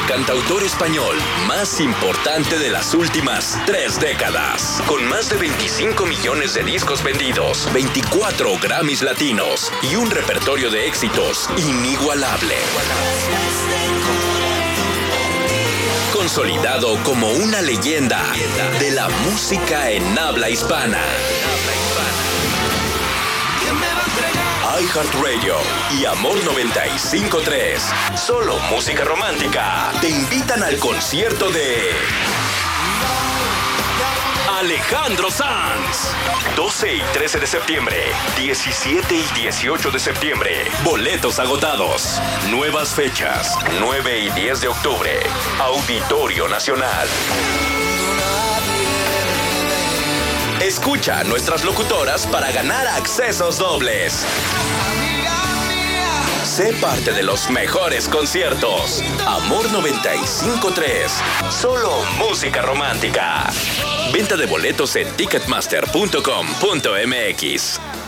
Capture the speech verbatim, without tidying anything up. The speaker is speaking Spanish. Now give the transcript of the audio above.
cantautor español más importante de las últimas tres décadas. Con más de veinticinco millones de discos vendidos, veinticuatro Grammys latinos y un repertorio de éxitos inigualable. Consolidado como una leyenda de la música en habla hispana. iHeartRadio y Amor noventa y cinco punto tres, solo música romántica, te invitan al concierto de Alejandro Sanz. doce y trece de septiembre, diecisiete y dieciocho de septiembre. Boletos agotados. Nuevas fechas, nueve y diez de octubre. Auditorio Nacional. Escucha a nuestras locutoras para ganar accesos dobles. Sé parte de los mejores conciertos. Amor noventa y cinco punto tres. Solo música romántica. Venta de boletos en ticketmaster punto com punto m x.